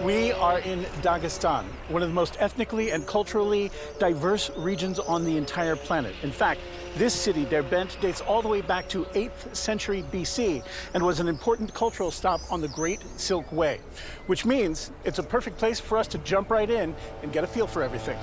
We are in Dagestan, one of the most ethnically and culturally diverse regions on the entire planet. In fact, this city, Derbent, dates all the way back to 8th century BC and was an important cultural stop on the Great Silk Way, which means it's a perfect place for us to jump right in and get a feel for everything.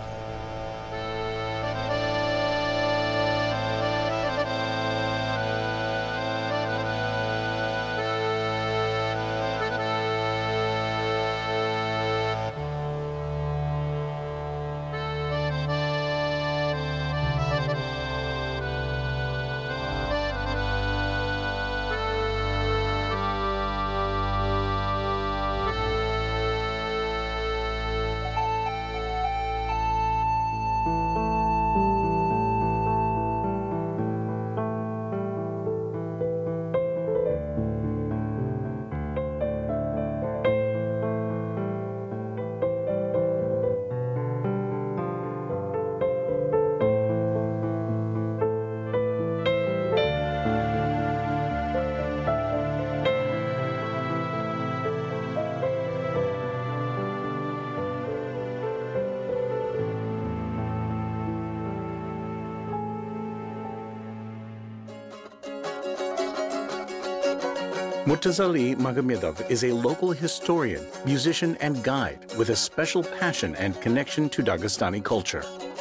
Murtazali Magomedov is a local historian, musician, and guide with a special passion and connection to Dagestani culture.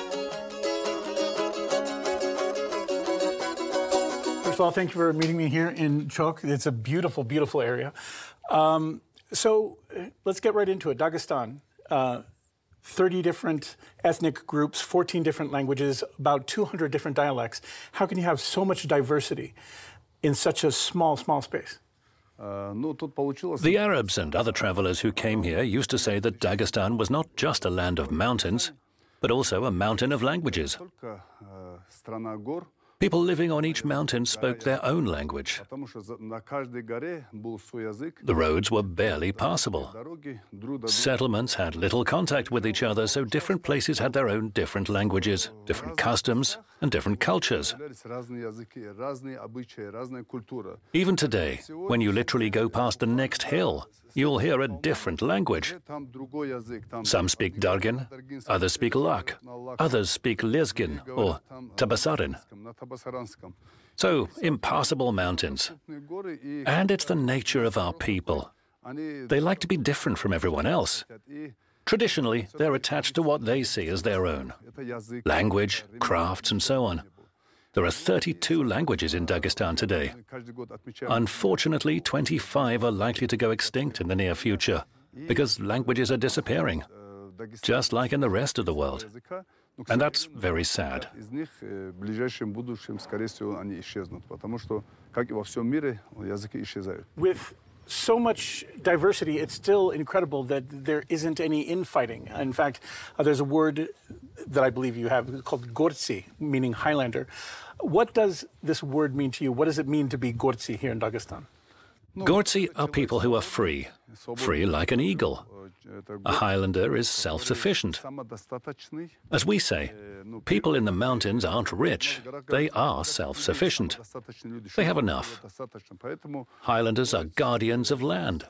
First of all, thank you for meeting me here in Chok. It's a beautiful, beautiful area. So let's get right into it. Dagestan, 30 different ethnic groups, 14 different languages, about 200 different dialects. How can you have so much diversity in such a small, small space? The Arabs and other travelers who came here used to say that Dagestan was not just a land of mountains, but also a mountain of languages. People living on each mountain spoke their own language. The roads were barely passable. Settlements had little contact with each other, so different places had their own different languages, different customs, and different cultures. Even today, when you literally go past the next hill, you'll hear a different language. Some speak Dargin, others speak Lak, others speak Lezgin or Tabasaran. So, impassable mountains. And it's the nature of our people. They like to be different from everyone else. Traditionally, they're attached to what they see as their own. Language, crafts, and so on. There are 32 languages in Dagestan today. Unfortunately, 25 are likely to go extinct in the near future because languages are disappearing, just like in the rest of the world. And that's very sad. With so much diversity, it's still incredible that there isn't any infighting. In fact, there's a word that I believe you have called Gortsi, meaning Highlander. What does this word mean to you? What does it mean to be Gortsi here in Dagestan? Gortsi are people who are free like an eagle. A Highlander is self-sufficient. As we say, people in the mountains aren't rich. They are self-sufficient. They have enough. Highlanders are guardians of land.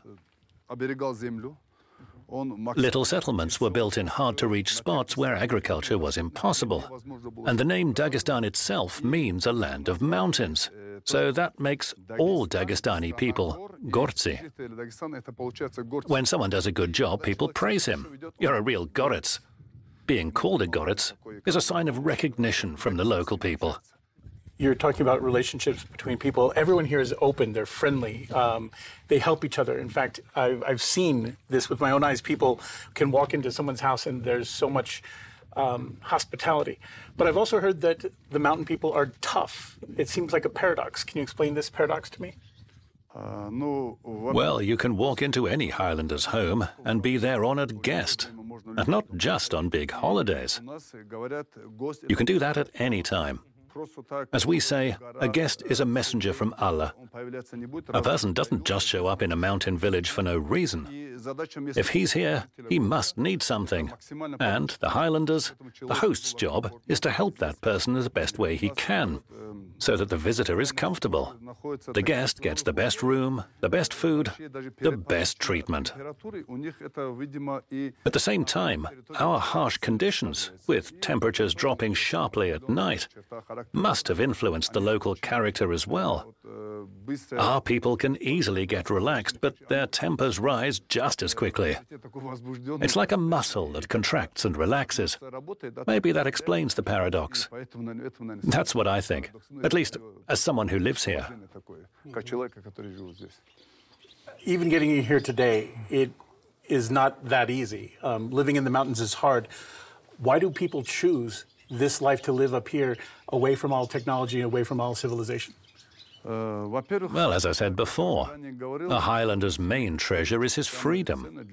Little settlements were built in hard-to-reach spots where agriculture was impossible. And the name Dagestan itself means a land of mountains. So that makes all Dagestani people Gortsi. When someone does a good job, people praise him. You're a real Gorets. Being called a Gorets is a sign of recognition from the local people. You're talking about relationships between people. Everyone here is open. They're friendly. They help each other. In fact, I've seen this with my own eyes. People can walk into someone's house and there's so much hospitality. But I've also heard that the mountain people are tough. It seems like a paradox. Can you explain this paradox to me? Well, you can walk into any Highlander's home and be their honored guest, and not just on big holidays. You can do that at any time. As we say, a guest is a messenger from Allah A person doesn't just show up in a mountain village for no reason. If he's here, he must need something. And the Highlanders, the host's job is to help that person the best way he can, so that the visitor is comfortable. The guest gets the best room, the best food, the best treatment. At the same time, our harsh conditions, with temperatures dropping sharply at night, must have influenced the local character as well. Our people can easily get relaxed, but their tempers rise just as quickly. It's like a muscle that contracts and relaxes. Maybe that explains the paradox. That's what I think, at least as someone who lives here. Even getting here today, it is not that easy. Living in the mountains is hard. Why do people choose this life to live up here, away from all technology, away from all civilization? Well, as I said before, a Highlander's main treasure is his freedom.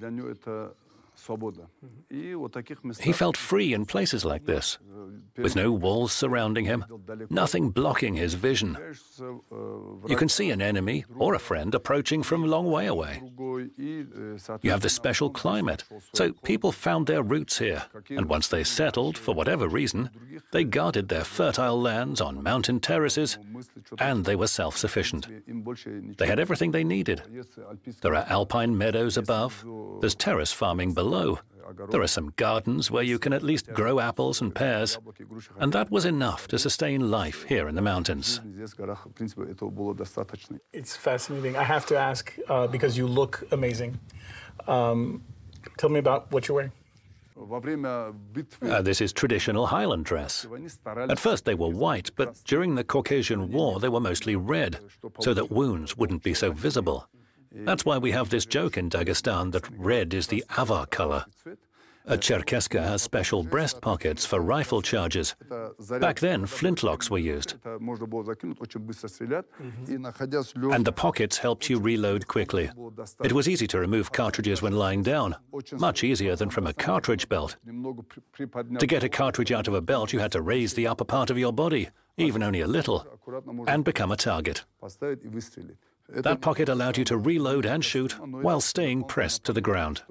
He felt free in places like this, with no walls surrounding him, nothing blocking his vision. You can see an enemy or a friend approaching from a long way away. You have this special climate, so people found their roots here, and once they settled, for whatever reason, they guarded their fertile lands on mountain terraces, and they were self-sufficient. They had everything they needed. There are alpine meadows above, there's terrace farming below, there are some gardens where you can at least grow apples and pears, and that was enough to sustain life here in the mountains. It's fascinating. I have to ask, because you look amazing. Tell me about what you're wearing. This is traditional Highland dress. At first they were white, but during the Caucasian War they were mostly red, so that wounds wouldn't be so visible. That's why we have this joke in Dagestan that red is the avar color. A Cherkeska has special breast pockets for rifle charges. Back then, flintlocks were used. And the pockets helped you reload quickly. It was easy to remove cartridges when lying down, much easier than from a cartridge belt. To get a cartridge out of a belt, you had to raise the upper part of your body, even only a little, and become a target. That pocket allowed you to reload and shoot while staying pressed to the ground.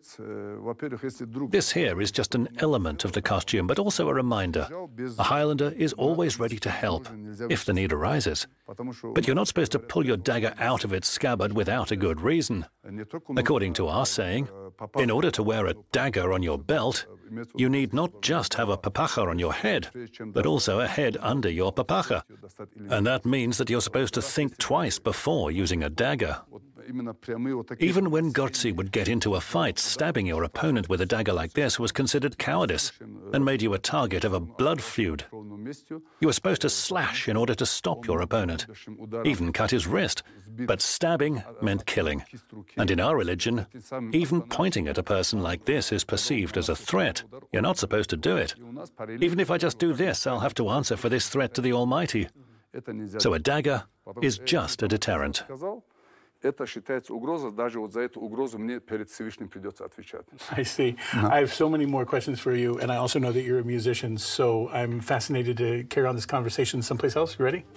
This here is just an element of the costume, but also a reminder. A Highlander is always ready to help, if the need arises. But you're not supposed to pull your dagger out of its scabbard without a good reason. According to our saying, in order to wear a dagger on your belt, you need not just have a papacha on your head, but also a head under your papacha. And that means that you're supposed to think twice before using a dagger. Even when Gotzi would get into a fight, stabbing your opponent with a dagger like this was considered cowardice and made you a target of a blood feud. You were supposed to slash in order to stop your opponent, even cut his wrist, but stabbing meant killing. And in our religion, even pointing at a person like this is perceived as a threat. You're not supposed to do it. Even if I just do this, I'll have to answer for this threat to the Almighty. So a dagger is just a deterrent. Это считается угрозой, даже вот за эту угрозу мне перед Всевышним придется отвечать. I see. I have so many more questions for you, and I also know that you're a musician, so I'm fascinated to carry on this conversation someplace else. You ready?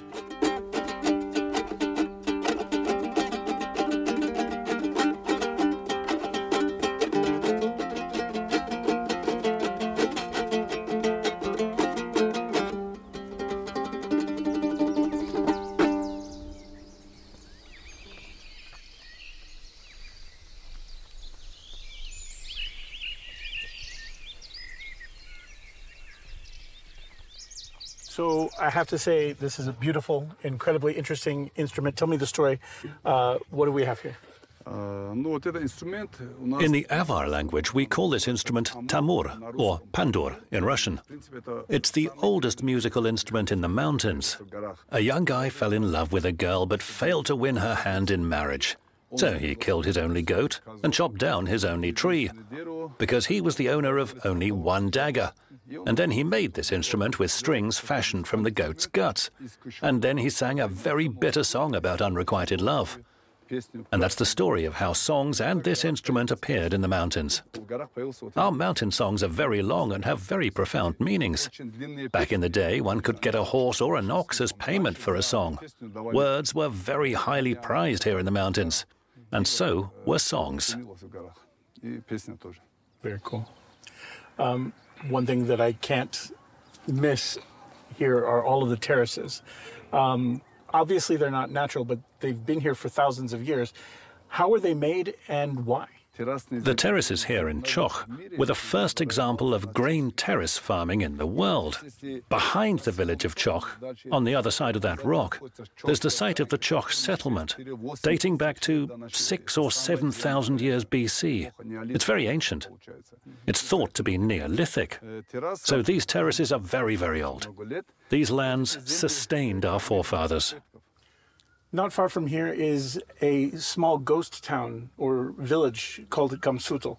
So I have to say, this is a beautiful, incredibly interesting instrument. Tell me the story. What do we have here? In the Avar language, we call this instrument tamur, or pandur in Russian. It's the oldest musical instrument in the mountains. A young guy fell in love with a girl but failed to win her hand in marriage. So he killed his only goat and chopped down his only tree, because he was the owner of only one dagger. And then he made this instrument with strings fashioned from the goat's guts. And then he sang a very bitter song about unrequited love. And that's the story of how songs and this instrument appeared in the mountains. Our mountain songs are very long and have very profound meanings. Back in the day, one could get a horse or an ox as payment for a song. Words were very highly prized here in the mountains, and so were songs. Very cool. One thing that I can't miss here are all of the terraces. Obviously, they're not natural, but they've been here for thousands of years. How were they made and why? The terraces here in Choch were the first example of grain terrace farming in the world. Behind the village of Choch, on the other side of that rock, there's the site of the Choch settlement, dating back to 6,000 or 7,000 years BC. It's very ancient. It's thought to be Neolithic. So these terraces are very, very old. These lands sustained our forefathers. Not far from here is a small ghost town or village called Gamsutl.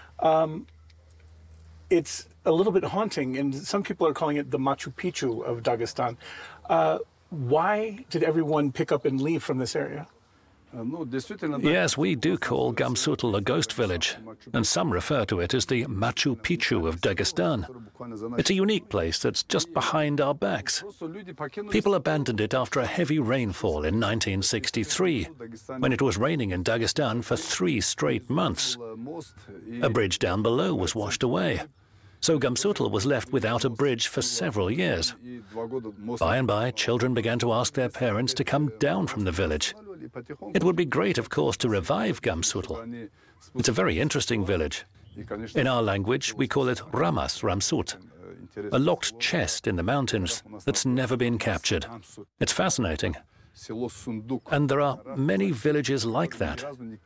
It's a little bit haunting, and some people are calling it the Machu Picchu of Dagestan. Why did everyone pick up and leave from this area? Yes, we do call Gamsutl a ghost village, and some refer to it as the Machu Picchu of Dagestan. It's a unique place that's just behind our backs. People abandoned it after a heavy rainfall in 1963, when it was raining in Dagestan for 3 straight months. A bridge down below was washed away. So Gamsutl was left without a bridge for several years. By and by, children began to ask their parents to come down from the village. It would be great, of course, to revive Gamsutl. It's a very interesting village. In our language, we call it Ramas Ramsut, a locked chest in the mountains that's never been captured. It's fascinating. And there are many villages like that.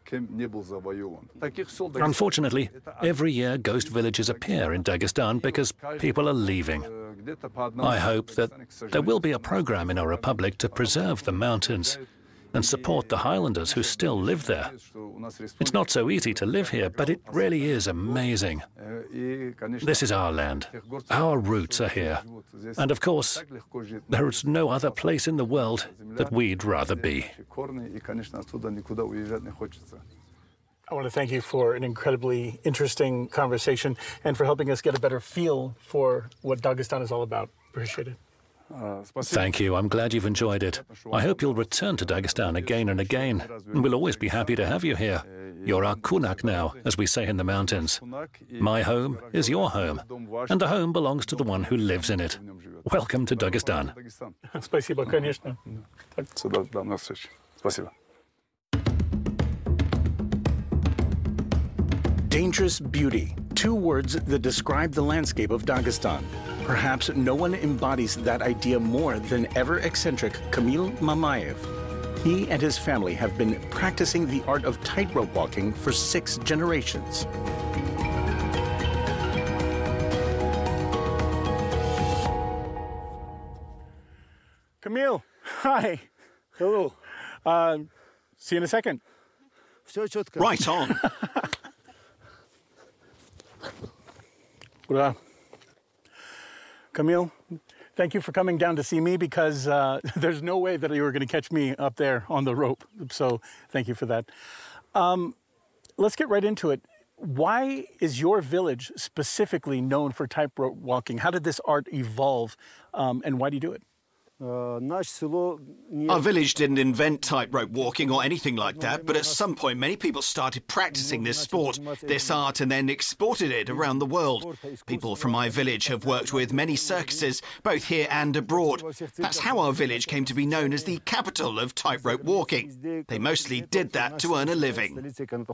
Unfortunately, every year ghost villages appear in Dagestan because people are leaving. I hope that there will be a program in our republic to preserve the mountains and support the Highlanders who still live there. It's not so easy to live here, but it really is amazing. This is our land. Our roots are here. And of course, there is no other place in the world that we'd rather be. I want to thank you for an incredibly interesting conversation and for helping us get a better feel for what Dagestan is all about. Appreciate it. Thank you. I'm glad you've enjoyed it. I hope you'll return to Dagestan again and again. And we'll always be happy to have you here. You're our kunak now, as we say in the mountains. My home is your home, and the home belongs to the one who lives in it. Welcome to Dagestan. Спасибо, конечно. Dangerous beauty. 2 words that describe the landscape of Dagestan. Perhaps no one embodies that idea more than ever-eccentric Kamil Mamayev. He and his family have been practicing the art of tightrope walking for 6 generations. Kamil, hi. Hello. See you in a second. Right on. Kamil, thank you for coming down to see me because there's no way that you were going to catch me up there on the rope. So thank you for that. Let's get right into it. Why is your village specifically known for tightrope walking? How did this art evolve, and why do you do it? Our village didn't invent tightrope walking or anything like that, but at some point many people started practicing this sport, this art, and then exported it around the world. People from my village have worked with many circuses, both here and abroad. That's how our village came to be known as the capital of tightrope walking. They mostly did that to earn a living.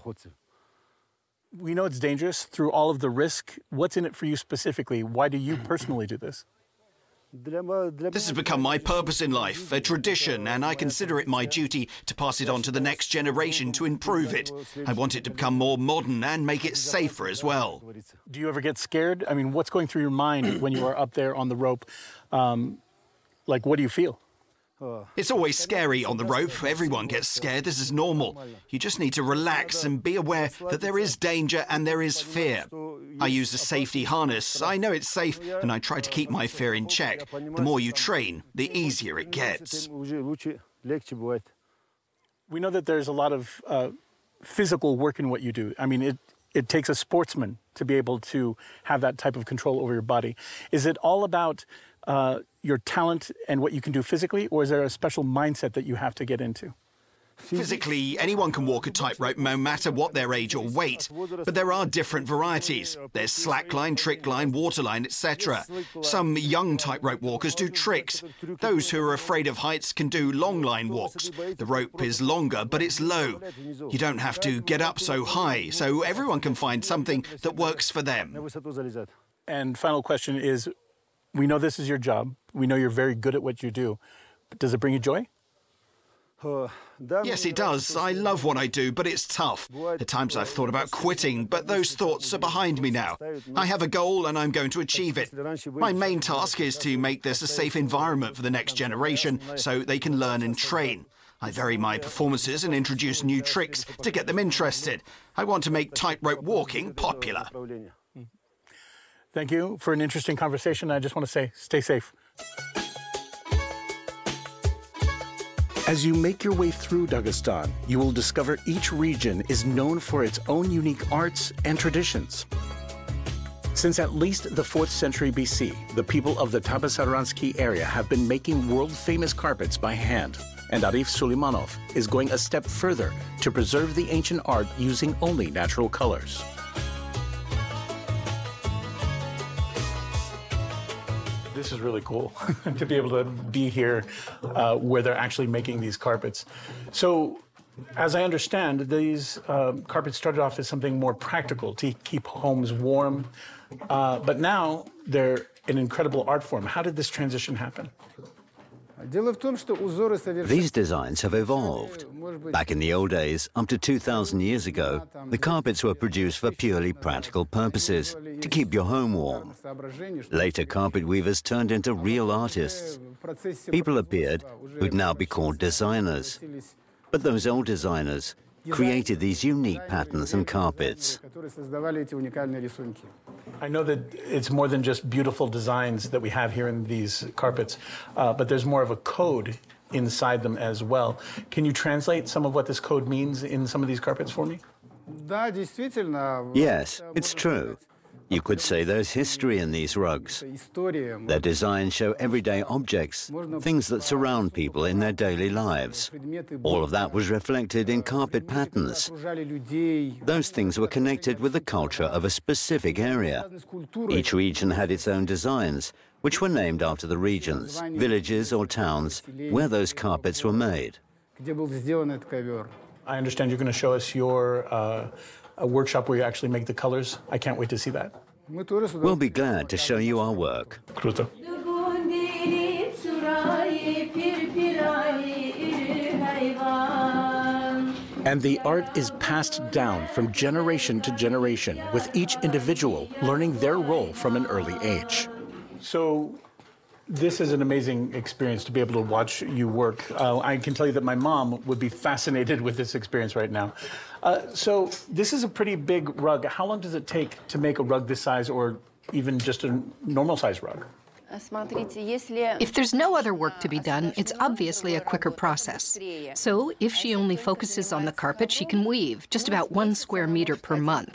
We know it's dangerous through all of the risk. What's in it for you specifically? Why do you personally do this? This has become my purpose in life, a tradition, and I consider it my duty to pass it on to the next generation to improve it. I want it to become more modern and make it safer as well. Do you ever get scared? I mean, what's going through your mind when you are up there on the rope? What do you feel? It's always scary on the rope. Everyone gets scared. This is normal. You just need to relax and be aware that there is danger and there is fear. I use a safety harness. I know it's safe, and I try to keep my fear in check. The more you train, the easier it gets. We know that there's a lot of physical work in what you do. I mean, it takes a sportsman to be able to have that type of control over your body. Is it all about your talent and what you can do physically, or is there a special mindset that you have to get into? Physically, anyone can walk a tightrope no matter what their age or weight, but there are different varieties. There's slackline, trickline, waterline, etc. Some young tightrope walkers do tricks. Those who are afraid of heights can do longline walks. The rope is longer, but it's low. You don't have to get up so high, so everyone can find something that works for them. And final question is, we know this is your job. We know you're very good at what you do. But does it bring you joy? Yes, it does. I love what I do, but it's tough. At times I've thought about quitting, but those thoughts are behind me now. I have a goal and I'm going to achieve it. My main task is to make this a safe environment for the next generation so they can learn and train. I vary my performances and introduce new tricks to get them interested. I want to make tightrope walking popular. Thank you for an interesting conversation. I just want to say, stay safe. As you make your way through Dagestan, you will discover each region is known for its own unique arts and traditions. Since at least the 4th century BC, the people of the Tabasaranski area have been making world-famous carpets by hand, and Arif Suleimanov is going a step further to preserve the ancient art using only natural colors. This is really cool to be able to be here where they're actually making these carpets. So, as I understand, these carpets started off as something more practical to keep homes warm, but now they're an incredible art form. How did this transition happen? These designs have evolved. Back in the old days, up to 2,000 years ago, the carpets were produced for purely practical purposes, to keep your home warm. Later, carpet weavers turned into real artists. People appeared who'd now be called designers. But those old designers created these unique patterns and carpets. I know that it's more than just beautiful designs that we have here in these carpets, but there's more of a code inside them as well. Can you translate some of what this code means in some of these carpets for me? Yes, it's true. You could say there's history in these rugs. Their designs show everyday objects, things that surround people in their daily lives. All of that was reflected in carpet patterns. Those things were connected with the culture of a specific area. Each region had its own designs, which were named after the regions, villages or towns where those carpets were made. I understand you're going to show us your a workshop where you actually make the colors. I can't wait to see that. We'll be glad to show you our work. Kruto. And the art is passed down from generation to generation, with each individual learning their role from an early age. So this is an amazing experience to be able to watch you work. I can tell you that my mom would be fascinated with this experience right now. So this is a pretty big rug. How long does it take to make a rug this size, or even just a normal size rug? If there's no other work to be done, it's obviously a quicker process. So if she only focuses on the carpet, she can weave just about 1 square meter per month.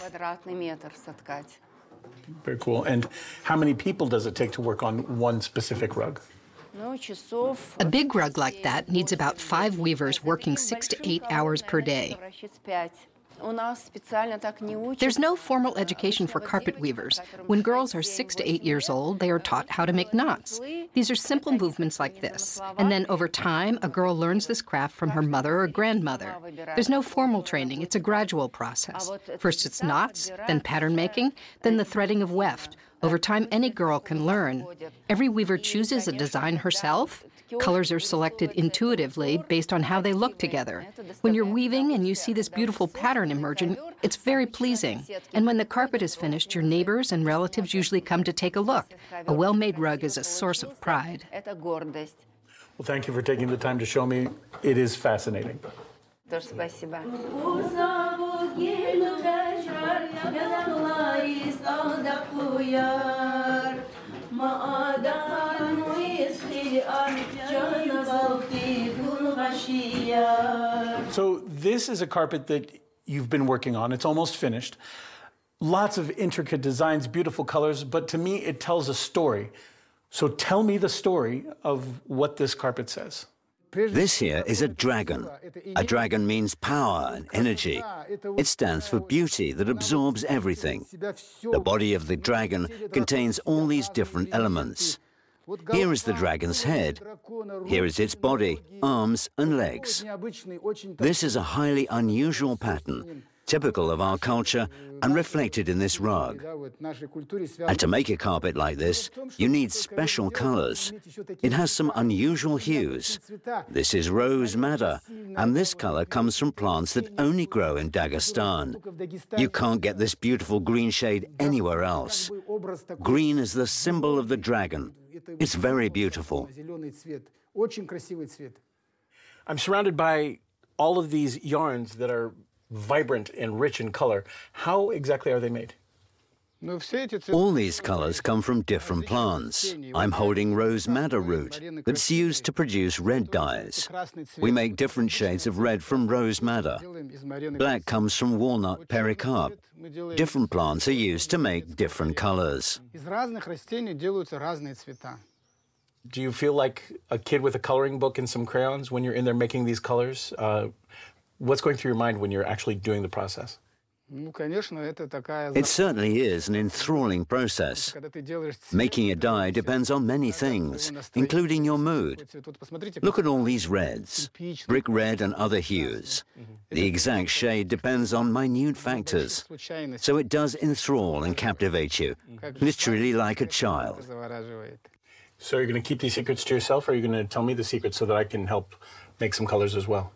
Very cool. And how many people does it take to work on one specific rug? A big rug like that needs about 5 weavers working 6 to 8 hours per day. There's no formal education for carpet weavers. When girls are 6 to 8 years old, they are taught how to make knots. These are simple movements like this. And then over time, a girl learns this craft from her mother or grandmother. There's no formal training. It's a gradual process. First it's knots, then pattern making, then the threading of weft. Over time, any girl can learn. Every weaver chooses a design herself. Colors are selected intuitively based on how they look together. When you're weaving and you see this beautiful pattern emerging, it's very pleasing. And when the carpet is finished, your neighbors and relatives usually come to take a look. A well-made rug is a source of pride. Well, thank you for taking the time to show me. It is fascinating. So this is a carpet that you've been working on. It's almost finished. Lots of intricate designs, beautiful colors, but to me it tells a story. So tell me the story of what this carpet says. This here is a dragon. A dragon means power and energy. It stands for beauty that absorbs everything. The body of the dragon contains all these different elements. Here is the dragon's head. Here is its body, arms and legs. This is a highly unusual pattern, typical of our culture and reflected in this rug. And to make a carpet like this, you need special colors. It has some unusual hues. This is rose madder, and this color comes from plants that only grow in Dagestan. You can't get this beautiful green shade anywhere else. Green is the symbol of the dragon. It's very beautiful. I'm surrounded by all of these yarns that are vibrant and rich in color. How exactly are they made? All these colors come from different plants. I'm holding rose madder root that's used to produce red dyes. We make different shades of red from rose madder. Black comes from walnut pericarp. Different plants are used to make different colors. Do you feel like a kid with a coloring book and some crayons when you're in there making these colors? What's going through your mind when you're actually doing the process? It certainly is an enthralling process. Making a dye depends on many things, including your mood. Look at all these reds, brick red and other hues. The exact shade depends on minute factors, so it does enthrall and captivate you, literally like a child. So you're going to keep these secrets to yourself, or are you going to tell me the secrets so that I can help make some colors as well?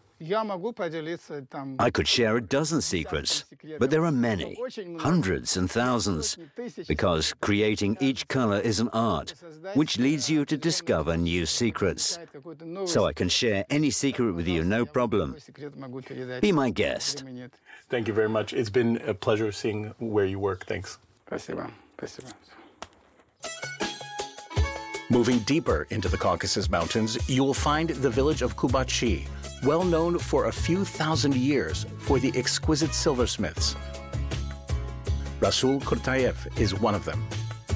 I could share a dozen secrets, but there are many, hundreds and thousands, because creating each color is an art, which leads you to discover new secrets. So I can share any secret with you, no problem. Be my guest. Thank you very much. It's been a pleasure seeing where you work. Thanks. Moving deeper into the Caucasus Mountains, you will find the village of Kubachi, well known for a few thousand years for the exquisite silversmiths. Rasul Kurtayev is one of them.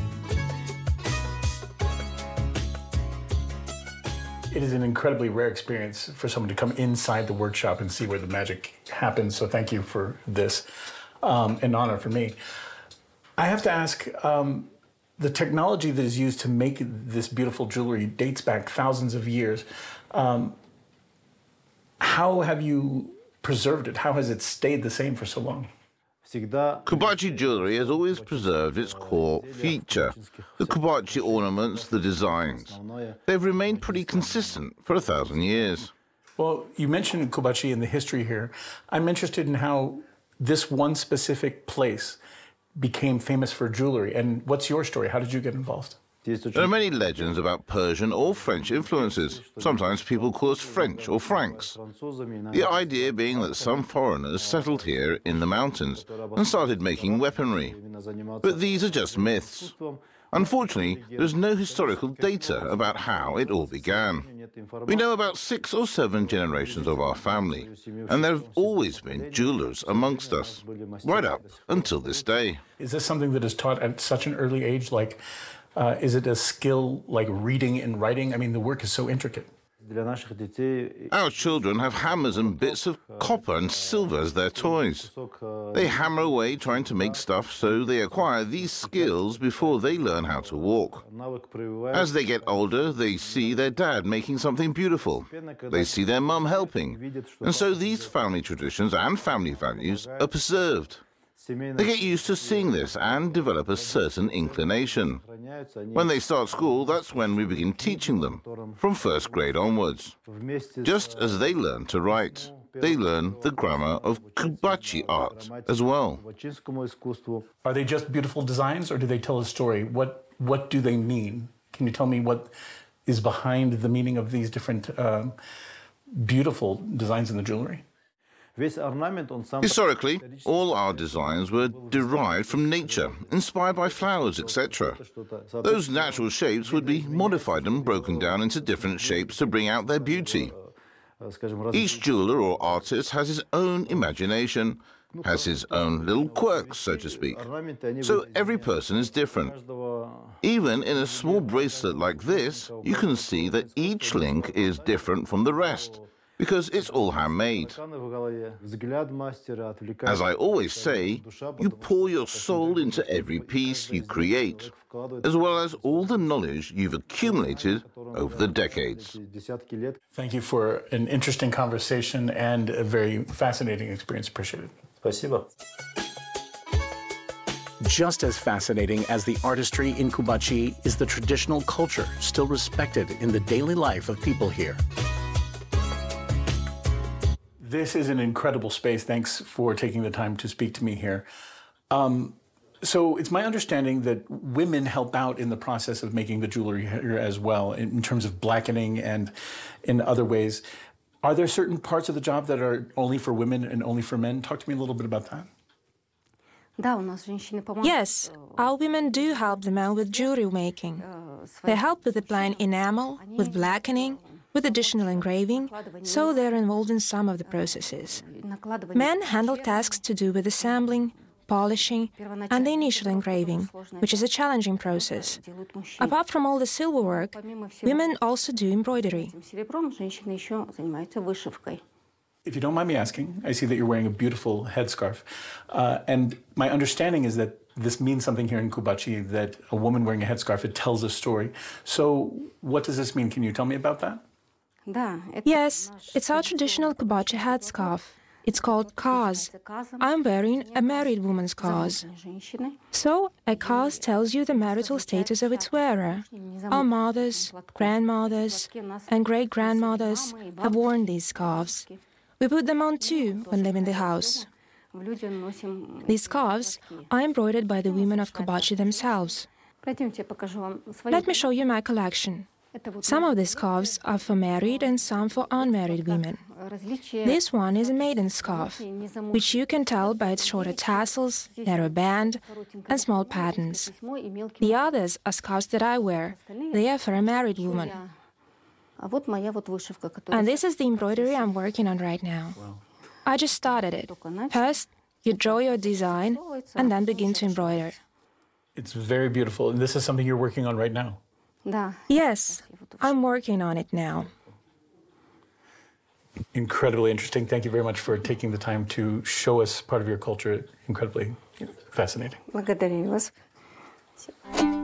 It is an incredibly rare experience for someone to come inside the workshop and see where the magic happens. So thank you for this, an honor for me. I have to ask, the technology that is used to make this beautiful jewelry dates back thousands of years. How have you preserved it? How has it stayed the same for so long? Kubachi jewelry has always preserved its core feature, the Kubachi ornaments, the designs. They've remained pretty consistent for 1,000 years. Well, you mentioned Kubachi and the history here. I'm interested in how this one specific place became famous for jewelry. And what's your story? How did you get involved? There are many legends about Persian or French influences. Sometimes people call us French or Franks. The idea being that some foreigners settled here in the mountains and started making weaponry. But these are just myths. Unfortunately, there is no historical data about how it all began. We know about 6 or 7 generations of our family, and there have always been jewelers amongst us, right up until this day. Is this something that is taught at such an early age? Like, is it a skill like reading and writing? I mean, the work is so intricate. Our children have hammers and bits of copper and silver as their toys. They hammer away trying to make stuff, so they acquire these skills before they learn how to walk. As they get older, they see their dad making something beautiful. They see their mum helping. And so these family traditions and family values are preserved. They get used to seeing this and develop a certain inclination. When they start school, that's when we begin teaching them, from first grade onwards. Just as they learn to write, they learn the grammar of Kubachi art as well. Are they just beautiful designs, or do they tell a story? What do they mean? Can you tell me what is behind the meaning of these different beautiful designs in the jewelry? Historically, all our designs were derived from nature, inspired by flowers, etc. Those natural shapes would be modified and broken down into different shapes to bring out their beauty. Each jeweler or artist has his own imagination, has his own little quirks, so to speak. So every person is different. Even in a small bracelet like this, you can see that each link is different from the rest, because it's all handmade. As I always say, you pour your soul into every piece you create, as well as all the knowledge you've accumulated over the decades. Thank you for an interesting conversation and a very fascinating experience. Appreciate it. Спасибо. Just as fascinating as the artistry in Kubachi is the traditional culture still respected in the daily life of people here. This is an incredible space. Thanks for taking the time to speak to me here. So it's my understanding that women help out in the process of making the jewelry here as well, in terms of blackening and in other ways. Are there certain parts of the job that are only for women and only for men? Talk to me a little bit about that. Yes, our women do help the men with jewelry making. They help with applying enamel, with blackening, with additional engraving, so they're involved in some of the processes. Men handle tasks to do with assembling, polishing, and the initial engraving, which is a challenging process. Apart from all the silver work, women also do embroidery. If you don't mind me asking, I see that you're wearing a beautiful headscarf. And my understanding is that this means something here in Kubachi, that a woman wearing a headscarf, it tells a story. So what does this mean? Can you tell me about that? Yes, it's our traditional Kubachi headscarf. It's called kaz. I'm wearing a married woman's kaz. So, a kaz tells you the marital status of its wearer. Our mothers, grandmothers, and great-grandmothers have worn these scarves. We put them on too when leaving the house. These scarves are embroidered by the women of Kubachi themselves. Let me show you my collection. Some of the scarves are for married and some for unmarried women. This one is a maiden scarf, which you can tell by its shorter tassels, narrow band, and small patterns. The others are scarves that I wear. They are for a married woman. And this is the embroidery I'm working on right now. I just started it. First, you draw your design and then begin to embroider. It's very beautiful. And this is something you're working on right now? Yes, I'm working on it now. Incredibly interesting. Thank you very much for taking the time to show us part of your culture. Incredibly fascinating. Благодарю вас.